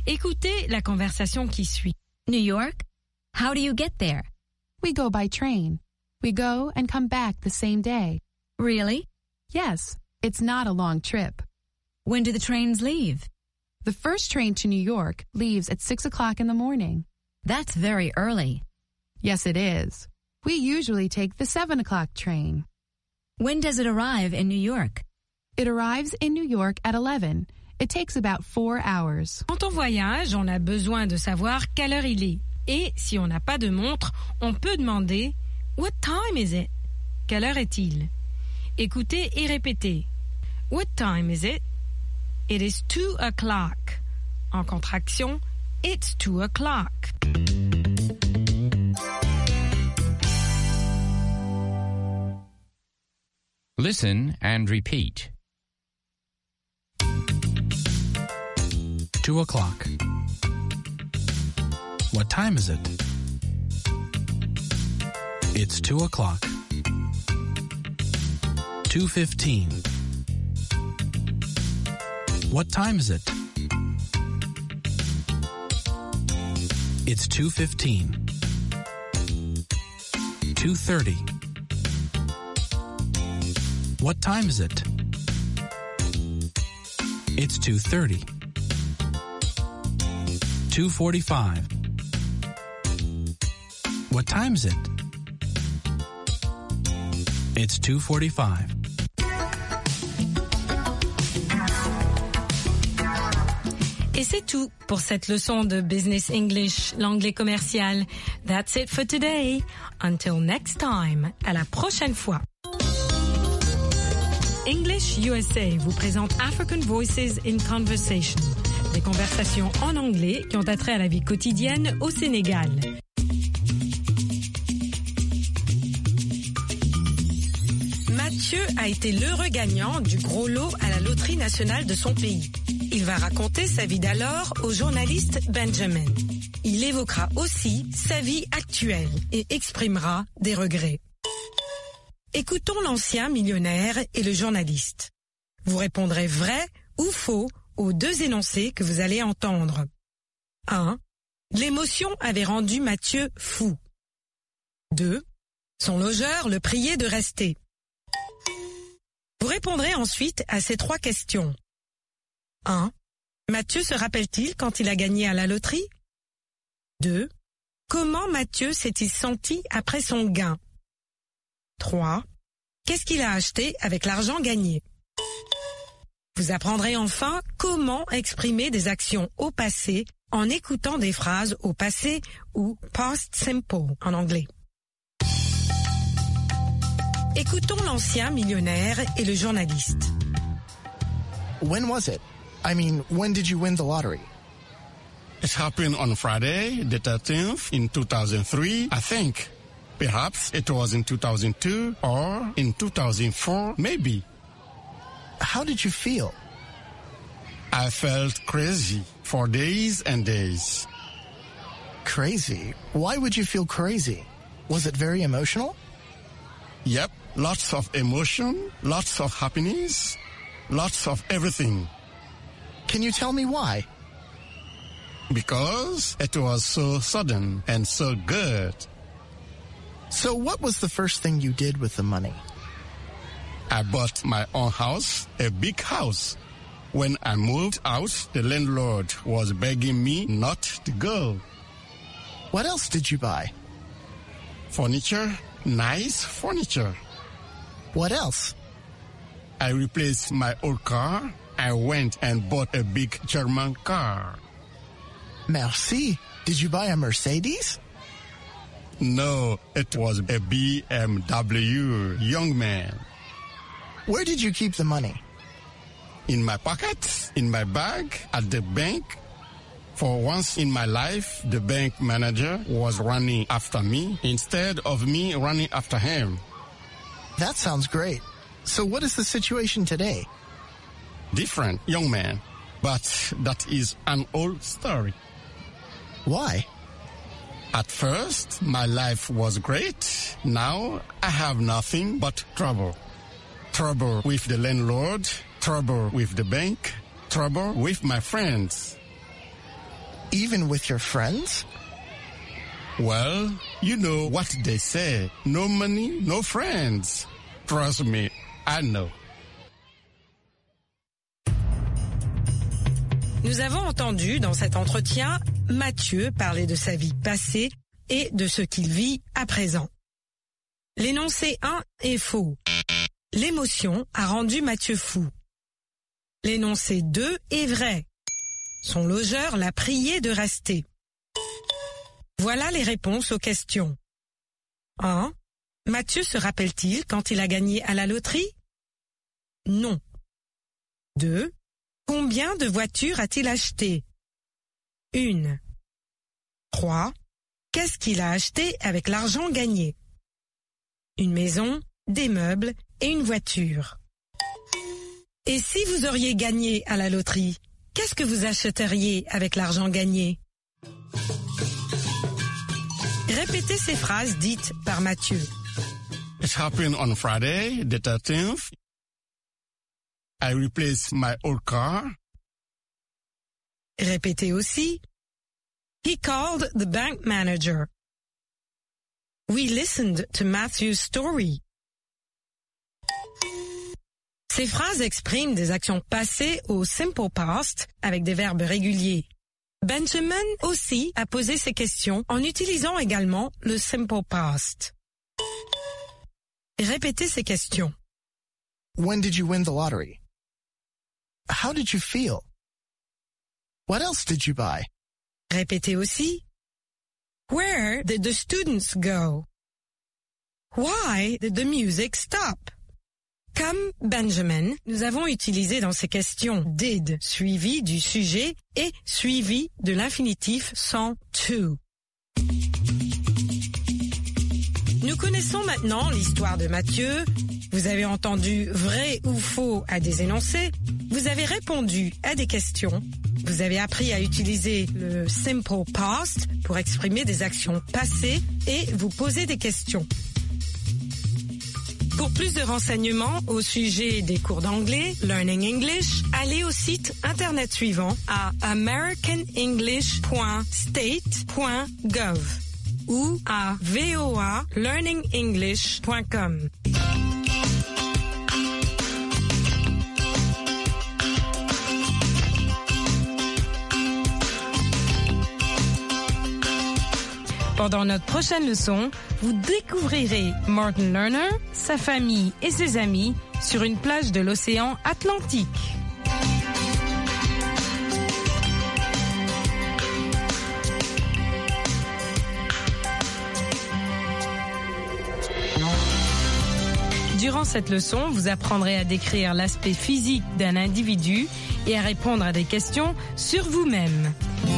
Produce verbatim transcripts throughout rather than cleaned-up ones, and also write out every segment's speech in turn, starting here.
Écoutez la conversation qui suit. New York? How do you get there? We go by train. We go and come back the same day. Really? Yes, it's not a long trip. When do the trains leave? The first train to New York leaves at six o'clock in the morning. That's very early. Yes, it is. We usually take the seven o'clock train. When does it arrive in New York? It arrives in New York at eleven. It takes about four hours. Quand on voyage, on a besoin de savoir quelle heure il est. Et si on n'a pas de montre, on peut demander « What time is it ?» Quelle heure est-il? Écoutez et répétez. What time is it? It is two o'clock. En contraction, it's two o'clock. Listen and repeat. Two o'clock. What time is it? It's two o'clock. Two fifteen. What time is it? It's two fifteen. Two thirty. What time is it? It's two thirty. Two forty-five. What time is it? It's two forty-five. Et c'est tout pour cette leçon de Business English, l'anglais commercial. That's it for today. Until next time. À la prochaine fois. English U S A vous présente African Voices in Conversation. Des conversations en anglais qui ont attrait à la vie quotidienne au Sénégal. Mathieu a été l'heureux gagnant du gros lot à la loterie nationale de son pays. Il va raconter sa vie d'alors au journaliste Benjamin. Il évoquera aussi sa vie actuelle et exprimera des regrets. Écoutons l'ancien millionnaire et le journaliste. Vous répondrez vrai ou faux aux deux énoncés que vous allez entendre. un. L'émotion avait rendu Mathieu fou. deux. Son logeur le priait de rester. Vous répondrez ensuite à ces trois questions. un. Mathieu se rappelle-t-il quand il a gagné à la loterie? deux. Comment Mathieu s'est-il senti après son gain? trois. Qu'est-ce qu'il a acheté avec l'argent gagné? Vous apprendrez enfin comment exprimer des actions au passé en écoutant des phrases au passé ou past simple en anglais. Écoutons l'ancien millionnaire et le journaliste. When was it? I mean, when did you win the lottery? It happened on Friday, the thirteenth, in two thousand three, I think. Perhaps it was in two thousand two or in two thousand four, maybe. How did you feel? I felt crazy for days and days. Crazy? Why would you feel crazy? Was it very emotional? Yep, lots of emotion, lots of happiness, lots of everything. Can you tell me why? Because it was so sudden and so good. So what was the first thing you did with the money? I bought my own house, a big house. When I moved out, the landlord was begging me not to go. What else did you buy? Furniture, nice furniture. What else? I replaced my old car. I went and bought a big German car. Merci. Did you buy a Mercedes? No, it was a B M W, young man. Where did you keep the money? In my pocket, in my bag, at the bank. For once in my life, the bank manager was running after me instead of me running after him. That sounds great. So what is the situation today? Different, young man. But that is an old story. Why? At first, my life was great. Now, I have nothing but trouble. Trouble with the landlord, trouble with the bank, trouble with my friends. even with your friends? Well, you know what they say. No money, no friends. Trust me, I know. Nous avons entendu dans cet entretien Mathieu parler de sa vie passée et de ce qu'il vit à présent. L'énoncé un est faux. L'émotion a rendu Mathieu fou. L'énoncé deux est vrai. Son logeur l'a prié de rester. Voilà les réponses aux questions. un. Mathieu se rappelle-t-il quand il a gagné à la loterie? Non. deux. Combien de voitures a-t-il acheté? Une. trois. Qu'est-ce qu'il a acheté avec l'argent gagné? Une maison, des meubles et une voiture. Et si vous auriez gagné à la loterie, qu'est-ce que vous achèteriez avec l'argent gagné? Répétez ces phrases dites par Mathieu. It happened on Friday, the thirteenth. I replaced my old car. Répétez aussi. He called the bank manager. We listened to Matthew's story. Ces phrases expriment des actions passées au simple past avec des verbes réguliers. Benjamin aussi a posé ces questions en utilisant également le simple past. Répétez ces questions. When did you win the lottery? How did you feel? What else did you buy? Répétez aussi. Where did the students go? Why did the music stop? Comme Benjamin, nous avons utilisé dans ces questions did suivi du sujet et suivi de l'infinitif sans to. Nous connaissons maintenant l'histoire de Mathieu. Vous avez entendu vrai ou faux à des énoncés. Vous avez répondu à des questions. Vous avez appris à utiliser le simple past pour exprimer des actions passées et vous poser des questions. Pour plus de renseignements au sujet des cours d'anglais, Learning English, allez au site internet suivant à american english point state point gov ou à voa learning english point com. Pendant notre prochaine leçon, vous découvrirez Martin Lerner, sa famille et ses amis sur une plage de l'océan Atlantique. Durant cette leçon, vous apprendrez à décrire l'aspect physique d'un individu et à répondre à des questions sur vous-même.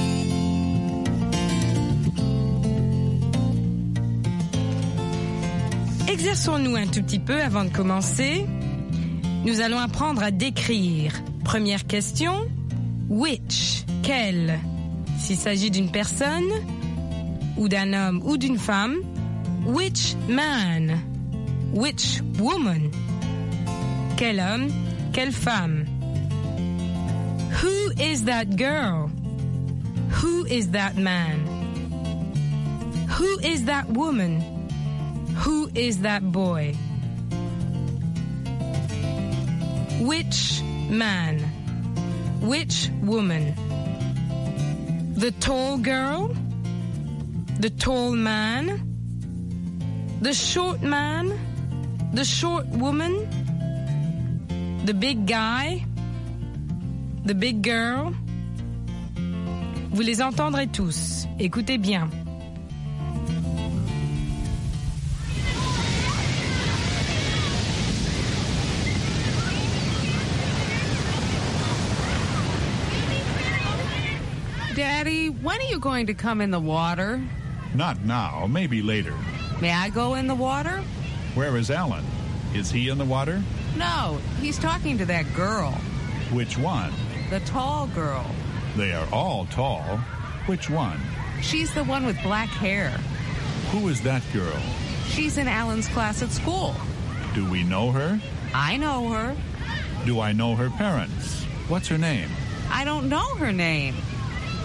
Exerçons-nous un tout petit peu avant de commencer. Nous allons apprendre à décrire. Première question. Which? Quel? S'il s'agit d'une personne, ou d'un homme ou d'une femme. Which man? Which woman? Quel homme? Quelle femme? Who is that girl? Who is that man? Who is that woman? Who is that boy? Which man? Which woman? The tall girl? The tall man? The short man? The short woman? The big guy? The big girl? Vous les entendrez tous. Écoutez bien. Daddy, when are you going to come in the water? Not now, maybe later. May I go in the water? Where is Alan? Is he in the water? No, he's talking to that girl. Which one? The tall girl. They are all tall. Which one? She's the one with black hair. Who is that girl? She's in Alan's class at school. Do we know her? I know her. Do I know her parents? What's her name? I don't know her name.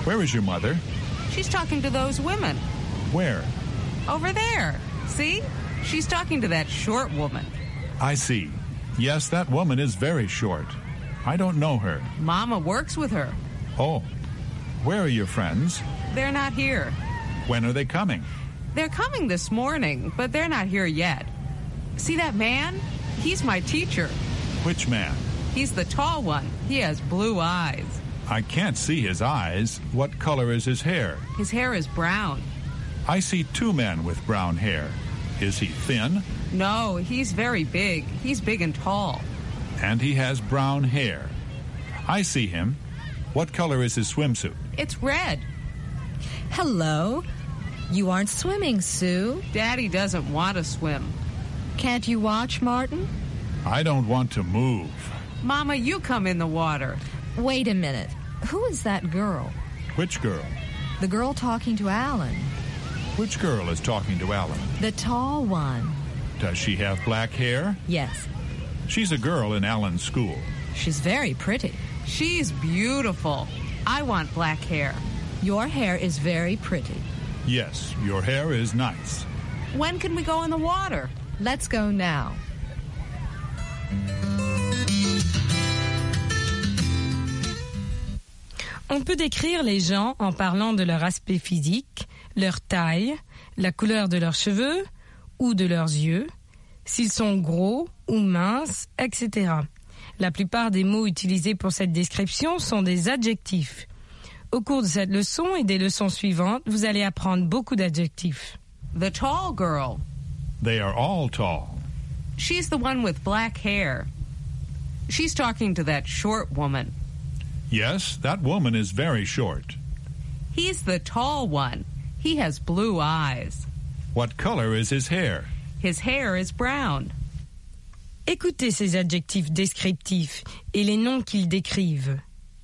Where is your mother? She's talking to those women. Where? Over there. See? She's talking to that short woman. I see. Yes, that woman is very short. I don't know her. Mama works with her. Oh. Where are your friends? They're not here. When are they coming? They're coming this morning, but they're not here yet. See that man? He's my teacher. Which man? He's the tall one. He has blue eyes. I can't see his eyes. What color is his hair? His hair is brown. I see two men with brown hair. Is he thin? No, he's very big. He's big and tall. And he has brown hair. I see him. What color is his swimsuit? It's red. Hello. You aren't swimming, Sue. Daddy doesn't want to swim. Can't you watch, Martin? I don't want to move. Mama, you come in the water. Wait a minute. Who is that girl? Which girl? The girl talking to Alan. Which girl is talking to Alan? The tall one. Does she have black hair? Yes. She's a girl in Alan's school. She's very pretty. She's beautiful. I want black hair. Your hair is very pretty. Yes, your hair is nice. When can we go in the water? Let's go now. On peut décrire les gens en parlant de leur aspect physique, leur taille, la couleur de leurs cheveux ou de leurs yeux, s'ils sont gros ou minces, et cetera. La plupart des mots utilisés pour cette description sont des adjectifs. Au cours de cette leçon et des leçons suivantes, vous allez apprendre beaucoup d'adjectifs. The tall girl. They are all tall. She's the one with black hair. She's talking to that short woman. Yes, that woman is very short. He's the tall one. He has blue eyes. What color is his hair? His hair is brown. Écoutez ces adjectifs descriptifs et les noms qu'ils décrivent.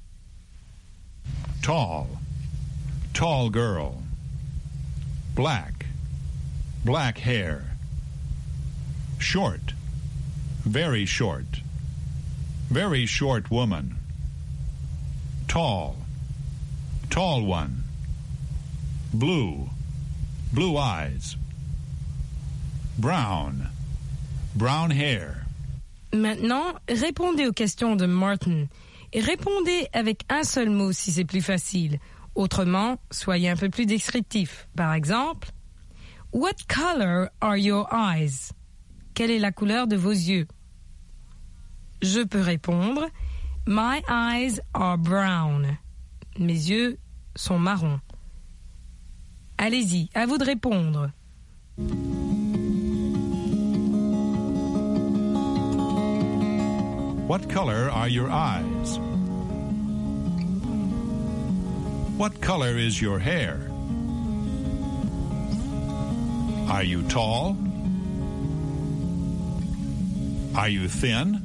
Tall. Tall girl. Black. Black hair. Short. Very short. Very short woman. Tall. Tall one. Blue. Blue eyes. Brown. Brown hair. Maintenant, répondez aux questions de Martin et répondez avec un seul mot si c'est plus facile. Autrement, soyez un peu plus descriptif. Par exemple, What color are your eyes? Quelle est la couleur de vos yeux? Je peux répondre My eyes are brown. Mes yeux sont marrons. Allez-y, à vous de répondre. What color are your eyes? What color is your hair? Are you tall? Are you thin?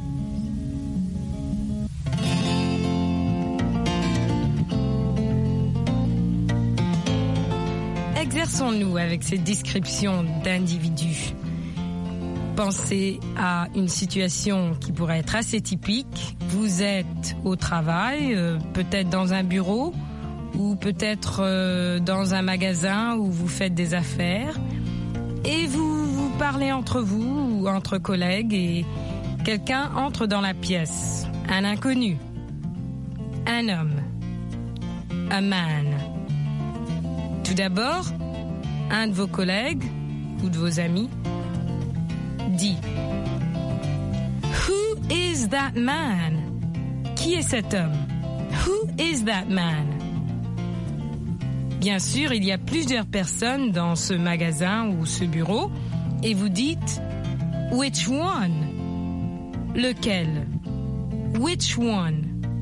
Exerçons-nous avec ces descriptions d'individus. Pensez à une situation qui pourrait être assez typique. Vous êtes au travail, euh, peut-être dans un bureau ou peut-être euh, dans un magasin où vous faites des affaires et vous, vous parlez entre vous ou entre collègues et quelqu'un entre dans la pièce. Un inconnu. Un homme. A man. Tout d'abord, un de vos collègues ou de vos amis dit Who is that man? Qui est cet homme? Who is that man? Bien sûr, il y a plusieurs personnes dans ce magasin ou ce bureau et vous dites Which one? Lequel? Which one?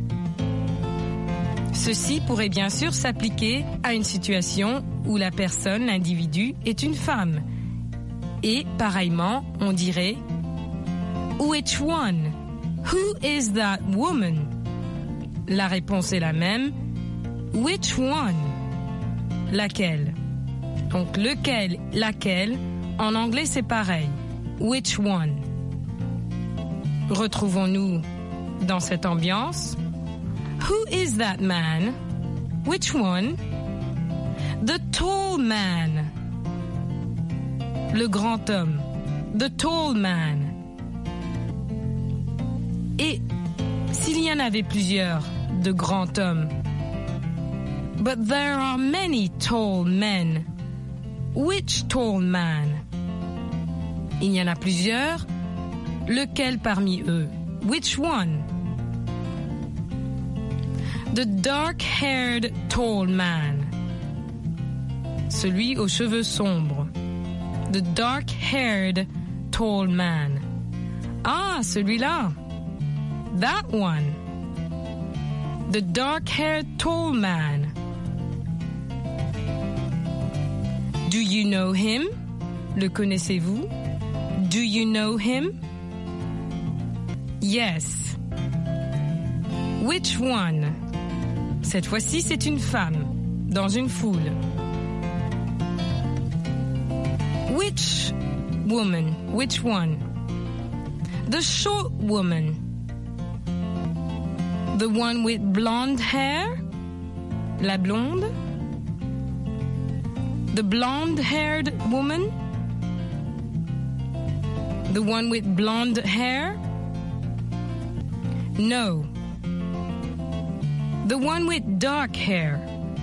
Ceci pourrait bien sûr s'appliquer à une situation où la personne, l'individu, est une femme. Et, pareillement, on dirait Which one? Who is that woman? La réponse est la même. Which one? Laquelle? Donc, lequel, laquelle, en anglais c'est pareil. Which one? Retrouvons-nous dans cette ambiance. Who is that man? Which one? The tall man. Le grand homme. The tall man. Et s'il y en avait plusieurs de grands hommes? But there are many tall men. Which tall man? Il y en a plusieurs. Lequel parmi eux? Which one? The dark-haired tall man. Celui aux cheveux sombres. The dark-haired tall man. Ah, celui-là. That one. The dark-haired tall man. Do you know him? Le connaissez-vous? Do you know him? Yes. Which one? Cette fois-ci, c'est une femme, dans une foule. Which woman? Which one? The short woman. The one with blonde hair? La blonde? The blonde-haired woman? The one with blonde hair? No. The one with dark hair.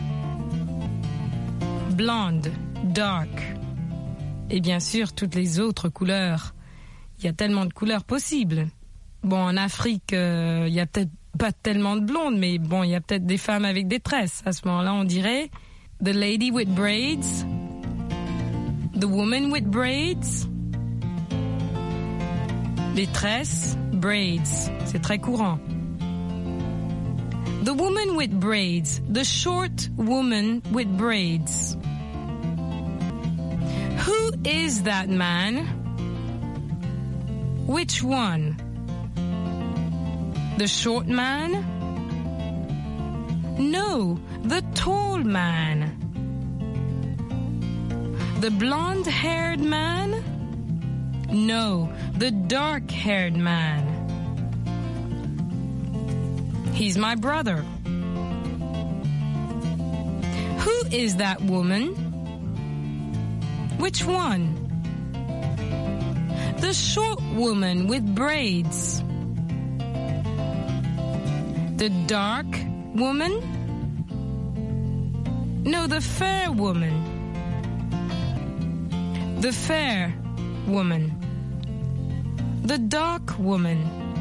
Blonde, dark. Et bien sûr, toutes les autres couleurs. Il y a tellement de couleurs possibles. Bon, en Afrique, euh, il y a peut-être pas tellement de blondes, mais bon, il y a peut-être des femmes avec des tresses. À ce moment-là, on dirait the lady with braids, the woman with braids, les tresses, braids, c'est très courant. The woman with braids, the short woman with braids. Who is that man? Which one? The short man? No, the tall man. The blonde-haired man? No, the dark-haired man. He's my brother. Who is that woman? Which one? The short woman with braids. The dark woman? No, the fair woman. The fair woman. The dark woman.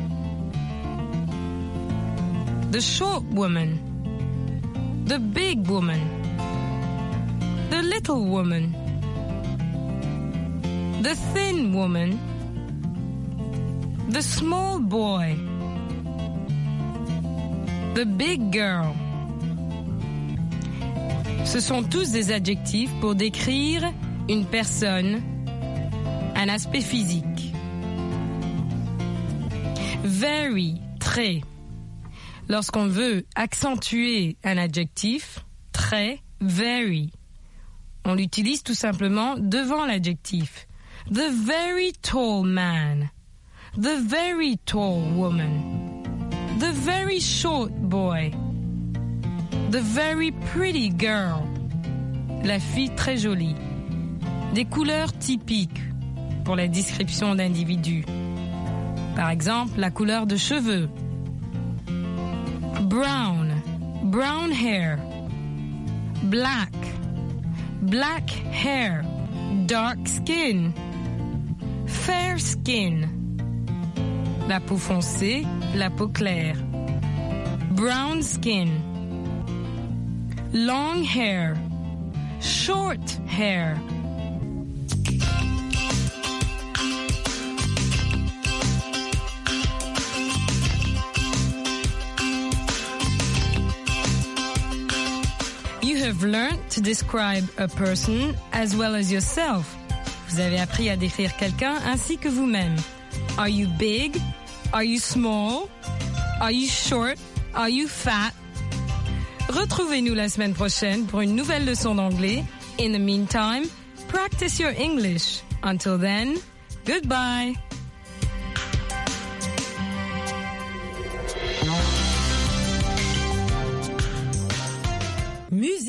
The short woman. The big woman. The little woman. The thin woman. The small boy. The big girl. Ce sont tous des adjectifs pour décrire une personne, un aspect physique. Very, très. Lorsqu'on veut accentuer un adjectif, très, very, on l'utilise tout simplement devant l'adjectif. The very tall man. The very tall woman. The very short boy. The very pretty girl. La fille très jolie. Des couleurs typiques pour la description d'individus. Par exemple, la couleur de cheveux. Brown, brown hair. Black, black hair. Dark skin. Fair skin. La peau foncée, la peau claire. Brown skin. Long hair. Short hair. You have learned to describe a person as well as yourself. Vous avez appris à décrire quelqu'un ainsi que vous-même. Are you big? Are you small? Are you short? Are you fat? Retrouvez-nous la semaine prochaine pour une nouvelle leçon d'anglais. In the meantime, practice your English. Until then, goodbye. musique.